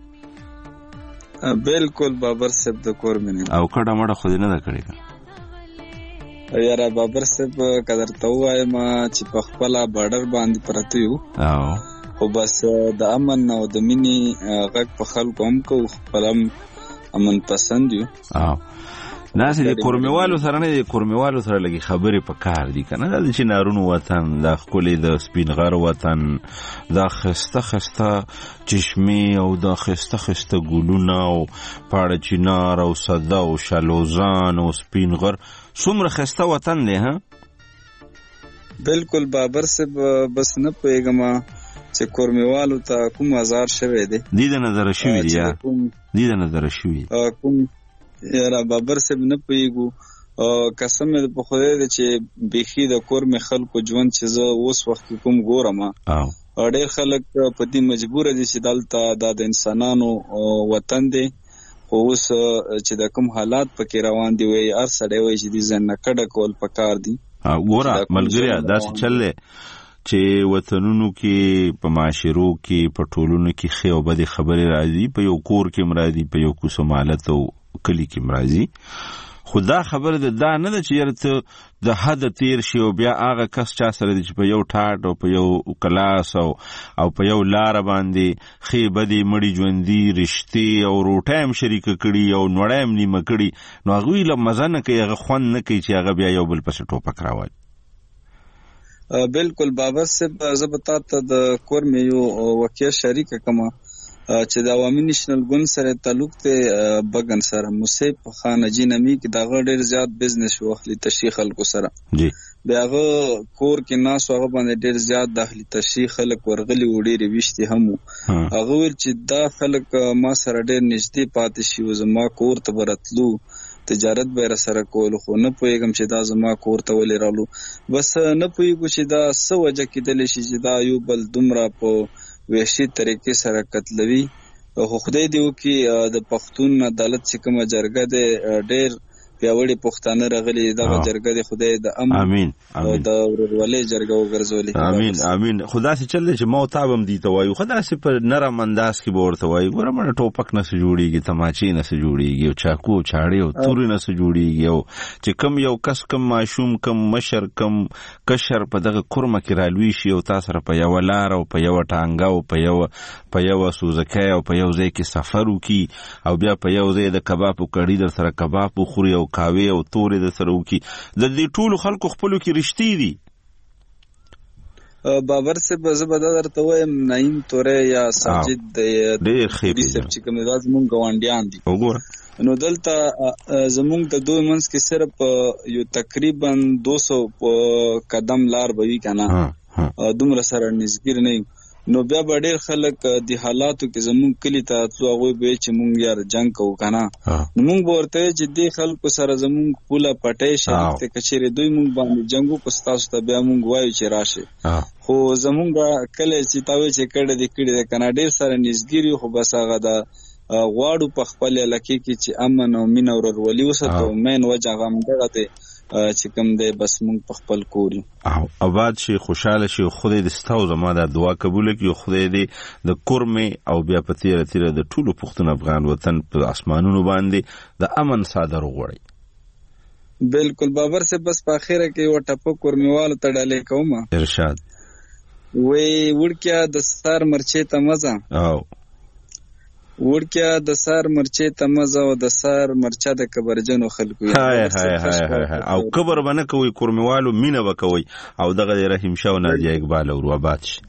بالکل بابر صاحب د کورمې نه. او کډه مډه خو دې نه ده کړې که یاره بابر صاحب که درته ووایم چې په خپله باډر باندې پراته یو او خو بس د امن او د مینې غږ په خلکو هم کوو، خپل هم امن پسند یو. او داسې د کورمېوالو سره نه، د کورمېوالو سره لږې خبرې په کار دي که نه. دا د چنارونو وطن، دا ښکلې د سپین غر وطن، دا ښایسته ښایسته چشمې او دا ښایسته ښایسته ګلونه او پاړه چنار او صده او شلوزان او سپین غر، څومره ښایسته وطن دی. ها بالکل بابر صاحب بس نه پوهېږم چې کورمېوالو ته کوم ازار شوی دی. دې د نظره شوي دي یا دې د نظره شوي کوم یاره بابر صاحب نه پوهېږو. قسم مې په خدای دی چې بیخي د کورمې خلکو ژوند چې زه اوس وخت کې کوم ګورم، ډېر خلک په دې مجبوره دي چې دلته دا د انسانانو وطن دی، خو اوس چې د کوم حالات پکې روان دي وایي هر سړی وایي چې دې ځان نه کډه کول پکار دي. ګوره ملګريه داسې چل دی چې وطنونو کې په معاشرو کې په ټولنو کې ښې او بدې خبرې راځي، په یو کور کې هم راځي، په یو کوڅه مالت او کلي کې هم راځي. خو دا خبره ده دا نه ده چې یاره ته د حد تیر شي او بیا هغه کس چا سره دی چې په یو ټاټ او په یو کلاس او او په یو لاره باندې ښې بدې مړې ژوندي رشتې او روټۍ هم شریکه کړي او نوړی هم نیمه کړي، نو هغوی له مزه نه کوي، هغه خوند نه کوي چې هغه بیا یو بل پسې ټوپک راوړي. بالکل بابر صاحب زه به تا ته د کورمې یو واقعه شریکه کړم چې د عوامي نیشنل ګوند سره تعلق دی بګن سره مصیب خان اجي نمی کې دغه ډېر زیات بزنس واخلي تشریح خلکو سره جی دغه کور کې ناس هغه باندې ډېر زیات داخلي تشریح خلک ورغلي وړي وشتي هم هغه ول چې دا خلک ما سره ډېر نږدې پاتې شي او زما کور ته برتلو تجارت به سره کول، خو نه پوهېږم چې دا زما کور ته ولې رالو. بس نه پوهېږو چې دا څه وجه کېدلی شي چې دا یو بل دومره په وحشي طریقې سره قتلوي. خو خدای دې وکړي د پښتون عدالت چې کومه جرګه ده ډېر پیاوړي پښتانه راغلي، دغه جرګه دې خدای د امن امين او د ورولې جرګه وګرځولې. امين امين. خدا سي چل چې مو تابم دي ته وایو، خدا سي په نرم انداز کې ورته وایي ګوره مړه ټوپک نه سي جوړيږي، تماچې نه سي جوړيږي، او چاکو چاړې او توري نه سي جوړيږي، او چې کم یو کس کم ماشوم کم مشر کم کشر په دغه کورمه کې رالوي شي او تاسو سره په یو لار او په یو ټانګه او په یو په یو سوزکای او په یو ځای کې سفر وکي او بیا په یو ځای د کباب او کړي در سره کباب خوري او کاوي او تورې د سره وکي، د دې ټولو خلکو خپلو کې رښتې دي. بابر صاحب زه به دا درته وایم نعیم تورې یا ساجد ډېر ښې چې کوم دا زمونږ ګاونډیان دي وګوره، نو دلته زمونږ د دوی منځ کې صرف یو تقریبا دو سو قدم لار به وي که نه، دومره سره نږدې نه یو. نو بیا به ډېر خلک د حالاتو کې زمونږ کلي ته تلو، هغوی به چې مونږ یار جنګ کوو که نه، نو مونږ به ورته چې دې خلکو سره زمونږ پوله پټۍ شریک دی، که چېرې دوی مونږ باندې جنګ وکړو ستاسو ته بیا مونږ وایو چې راشئ. خو زمونږ کلی چې تا وایي چې کډه دې کړې ده که نه ډېر سره نږدې یو، خو بس هغه د غواړو په خپل علاقې کې چې امن او مینه او ورورولي وساتو. مین وجه هغه همدغه دی چې کوم دی بس مونږ په خپل کور یو. آباد شي، خوشحاله شي، خدای دې ستا او زما دا دعا قبول کړي، خدای دې د کورمې او بیا په تیره تیره د ټولو پښتون افغان وطن په اسمانونو باندې د امن څادر وغوړي. بالکل بابر صاحب بس په اخره کې یو ټپه کورمېوالو ته ډالۍ کوم ارشاد وی وړکیا د سار مرچې ته مزه او وړکیا د سار مرچې ته مزه او د سار مرچا د کبرجنو خلکو هاي هاي هاي او کبر باندې کوي کورمېوالو مینه وکوي او دغه رحیم شاه او نادیه اقبال او آباد شي.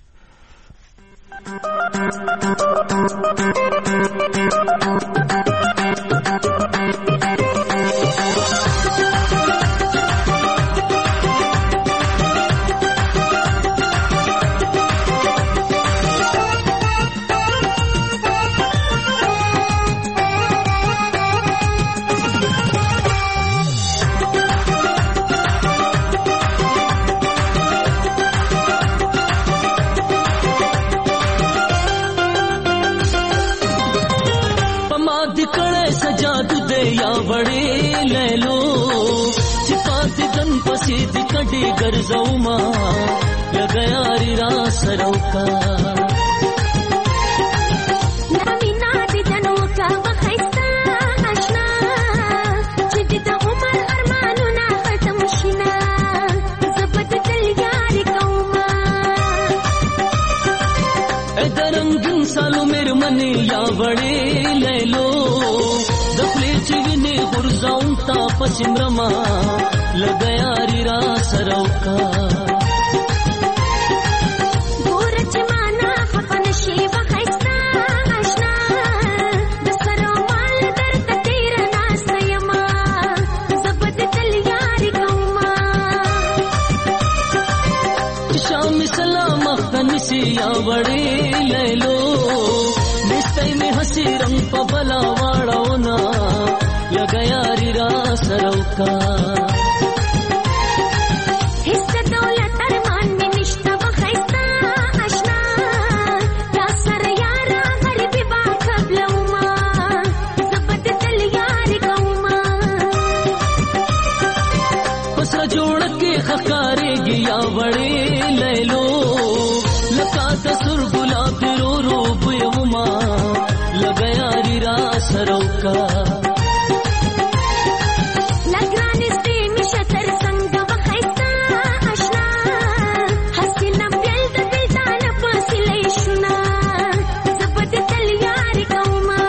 وړې لیلو صفات دن پسې د کډې ګرځوما لګا یاري را سروکا نمینا دې جنو کا وخیستا آشنا چې دې د عمر ارمانونه ختم شینا زبد دل یاري کوما ادرنګن سالو مېر منی یا وړې لیلو دخلی چوینه غرزاون تا پسمرما لگا یاری را سروکا ګور چې معنا خپن شي وخیستا آشنا د سره مال درته تیر ناس یما زبد دل یاري کوما شام سلام خنسی یا وړې لیلو نستای می حسی رنگ په بلا واړونا لگا یاری را سروکا هیڅ دولت ارمان می نشتا وخیستا آشنا دا سر یارا غریبی با قبلوما زبد دل یاري کوما پسرا جوړ کې خکارېږي یا وړې لیلو لکا د سر ګلاب رو رو بوما لگا یاری را سروکا لګران سي می شتر څنګه وخیستا آشنا حسینه بل د بیزان فاصله شنا زبد دل یاري کوما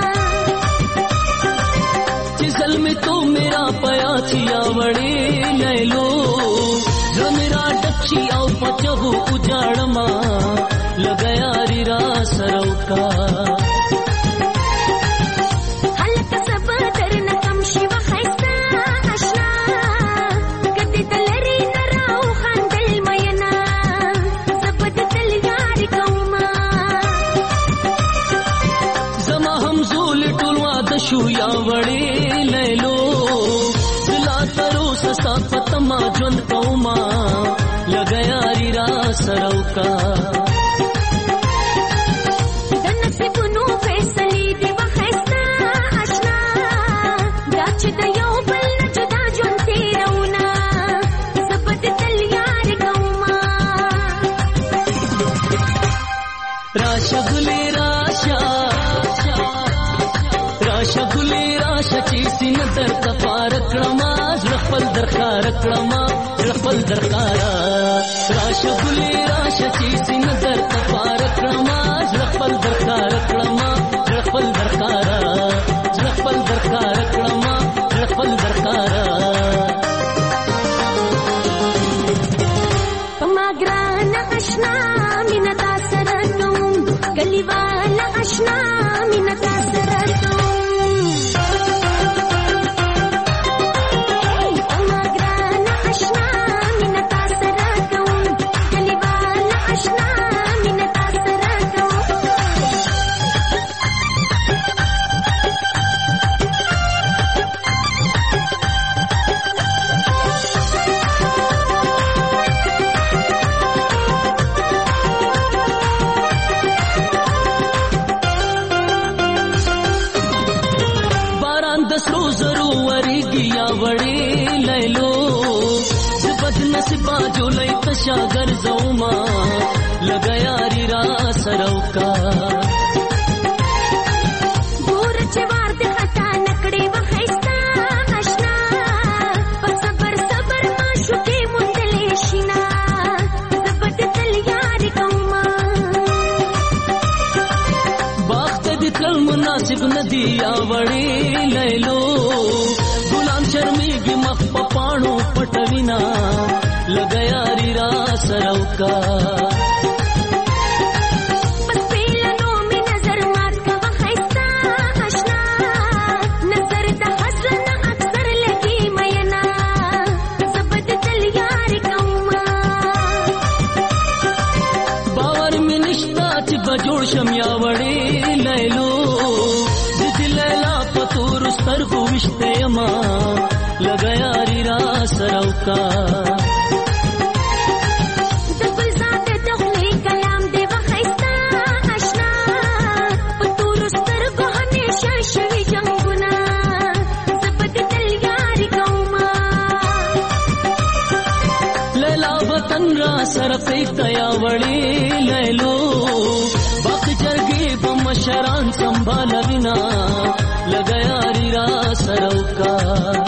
چې زلمي تو میرا پیا چیا وړې لیلو زه میرا ډچي او پچو اجاړما لگا یاری را سروکا حلق سب درن کم شي وخیستا آشنا کدی دلری نراو خندل مینا زبد دل یاري کوما زما هم زول ټول واده شو یا وړې لیلو زلا ترو سستا پتما ژوند کوما لگا یاری را سروکا د نصیبونو فیصلې دی وخیستا آشنا دا چې د یو بل نه جدا ژوند تیرونا زبد دل یاري کوما راشه ګلې راشه راشه ګلې راشه چې سین درته پار کړما زړه خپل درخار کړما زړه خپل درخارا راشه ګلې راشه چې سین درته پار کړما زړه خپل درخار کړما زړه خپل درخارا زړه خپل درخار کړما زړه خپل درخارا پما ګران آشنا مینا تا سره کوم کلیوال آشنا مینا تا سره کوم پما ګران آشنا مینا تا سره کوم کلیوال آشنا مینا تا سره کوم باران د سرو زرو ورېږي یا وړې لیلو زبد نصیبا جولای تشا ګرځوما لگا یاری را سروکا ګور چې وار د خطا نکړې وخیستا آشنا په صبر صبر ما شوکې مونډلې شینا زبد دل یاري کوما باخت د تل مناسب ندی یا وړې لیلو ګلان شرمېږي مخ په پاڼو پټوینا لگا یاری را سروکا بس پیلنو می نظر مات کا وخیستا آشنا نظر د حسن اکثر لګي مینا زبد دل یاري کوما باور می نشتا چې بجوړ شم یا وړې لیلو د دلیلا پتور سترګو وشته یما لگا یاری را سروکا زبد سره پېکتا یا وړې لیلو باق جرګې په مشران سنبالوینا لګا یاري را سروکا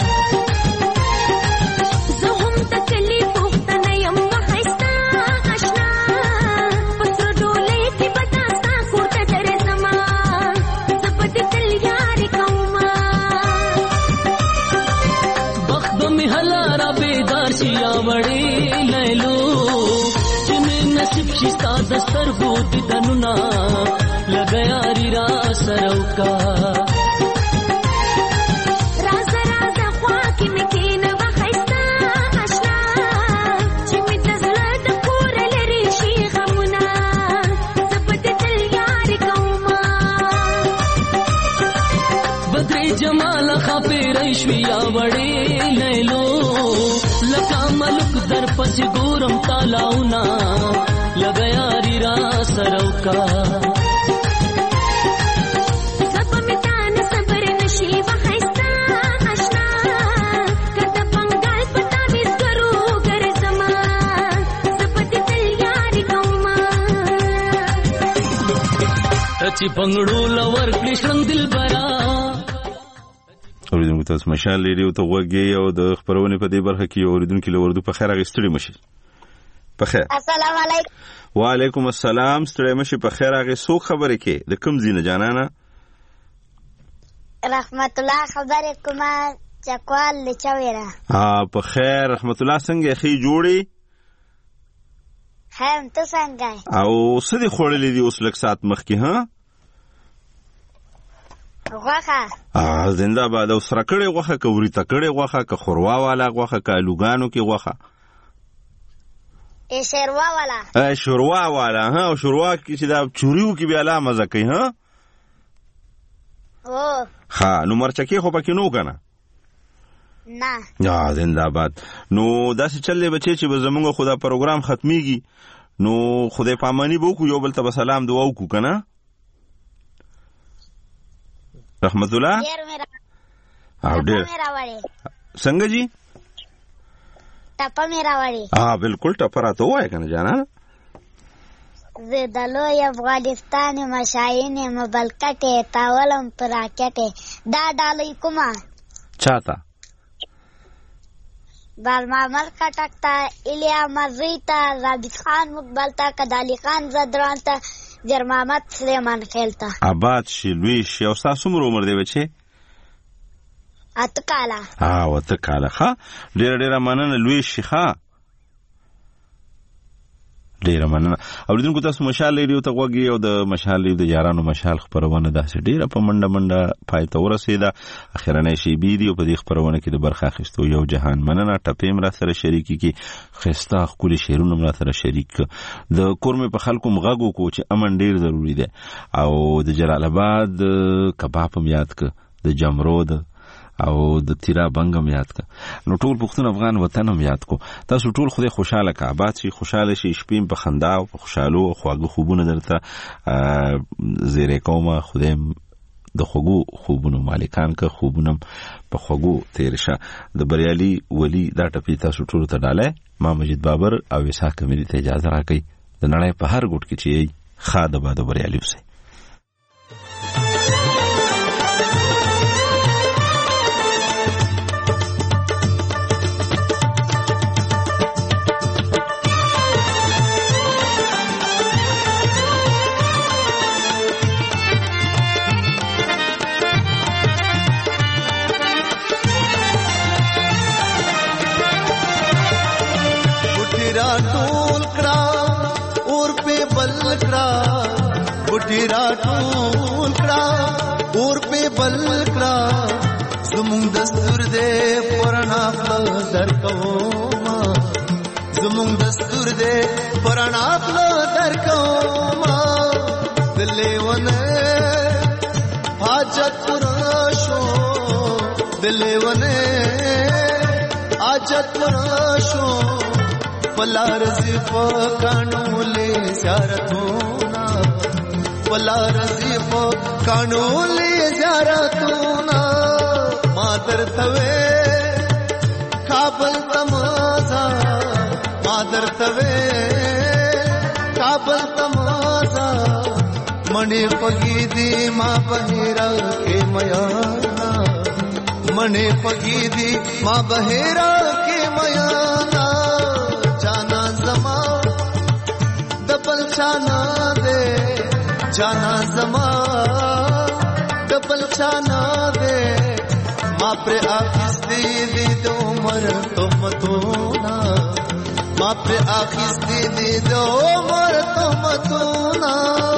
شستا دستر بود دنونا لگیاری را سروکا راز راز خواکی مکین و خیستا اشنا چمی تزلد کورل ریشی غمونا زبد دل یاری کوما بدری جمال خاپی ریشوی آوڑی لیلو لکا ملک در پس گورم تالاونا لگیاری را سروکا سب میتان صبر نشیب خیستا اشنا کتا پنگال پتا بیز کرو گر زمان سبت دل یاری کوما تچی پنگڑو لور کلشن دل برا اوریدونکو تاسو مشال ریډیو ته وګورئ او د خبرونه په دې برخه کې اوریدونکو له وردو په خیر غستړي مشي په خیر السلام علیکم وعلیکم السلام ستړي مشي په خیر هغه څوک خبره کې د کوم زینه جانانه رحمت الله خبره کومه چکوال لچويره ها په خیر رحمت الله څنګه خې جوړي هم ته څنګه او سدي خورلې دي اوس لک سات مخ کې ها غوخه ا زنده باد او سره کړي غوخه کوري ته کړي غوخه ک خوروا والا غوخه ک لوګانو کې غوخه ای شوروا والا ا شوروا والا ها او شوروا کې چې دا چوریو کې بیا لا مزه کوي ها او ها نو مرچکی خو پکې نو کنه نه یا زنده باد نو داسې چلې بچي چې زمونږ خدا پروګرام ختميږي نو خدای پامانی بو کو یو بل ته سلام دعا وکړو کنه رحمت الله ډیر میرا او ډیر څنګه جی ټپه میرا وړي ها بالکل ټپه راته وای کنه جانا زدلو افغانستان مشاین مبلکټه تاولم پراکټه دا ډالې کومه چاته بال مامل کټکتا الیا مزیتا زابط خان مقبلتا کدالی خان زدرانتا جر محمد سلیمان خیلتا آباد شي لوی شي او تاسو عمر عمر دی بچي اتکالا ها وتکالا ها ډیر ډیر مننه لوی شي ها ډیر مننه اوریدونکو تاسو مشال لري ته وګي او د مشال لري د یارانو مشال خبرونه داسې ډیره په منډه منډه پای ته ورسېده اخرنه شي بي دي په دې خبرونه کې د برخه اخیستو یو جهان مننه ټپې مر سره شریکی کی خستا خولي شیرونه مر سره شریک د کورمه په خلکو مغاګو کو چې امن ډیر ضروری دی او د جلال آباد کباب هم یاد ک د جمرود او د تیرا بنگم یاد کا نو ټول پښتون افغان وطن هم یاد کو تاسو ټول خدای خوشاله کا آباد شي خوشاله شي شپې په خندا او په خوشالو او خواږه خوبونه درته زیره کومه خدای د خوګو خوبونو مالکان کا خوبونه په خوګو تیر شه د بریالي ولی دا ټپی تاسو ټول ته ډاله ما مجید بابر او وسا کمری ته اجازه راکړي د نړۍ په هر ګوټ کې چې خاده باد بریالي وسه ډیرا ټول کړه اور په بل کړه زموږ دستور دې پرانا خپل درکو ما زموږ دستور دې پرانا خپل درکو ما دلې ونه حاجت پرشو دلې ونه حاجت پرشو پلار زف کانولې زیارتونه ولا رزيف قانولي زيارتنا مادر ثوي کابل تمازا مادر درته کابل تمازا مڼې پګې دي ما بهیرا کې میانا مڼې پګې دي ما بهیرا کې میانا جانا زما د بلچانا دے جانا زما د بلچانا دے ما پر اخیستی دی د عمر تهمتونه ما پر اخیستی دی د عمر تهمتونه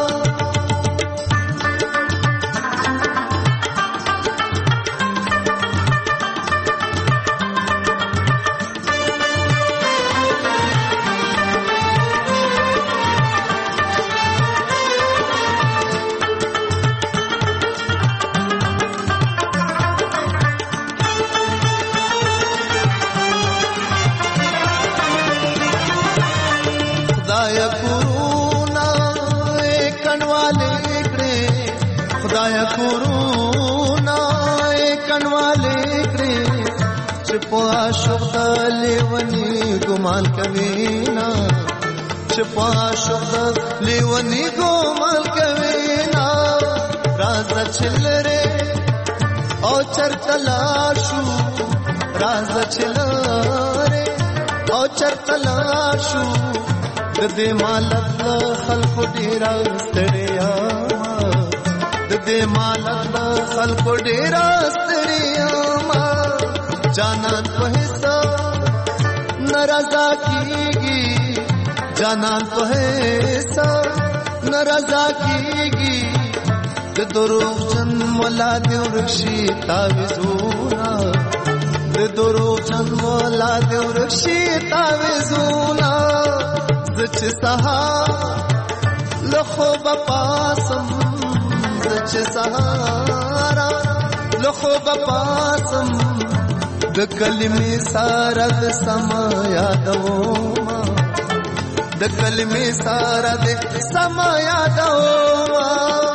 خدایا کورونا کنواله کړې چې په عاشق د لیونی ګمان کوینا چې په عاشق د لیونی ګمان کوینا راز چلره او چرتلا شو راز چلره او چرتلا شو د دې مالک خلق ډیر ستړیا د دې مالک خلق ډیر ستړیا ما جانان په حصہ ناراضا کیږي جانان په حصہ ناراضا کیږي د دروغ جن مولا دې ورشي تعویذونه د دروغ جن مولا دې ورشي تعویذونه زچ سها لخو بپاسم زچ سهارا لخو بپاسم د کلمې سارا د سما یادوما د کلمې سارا د سما یادوما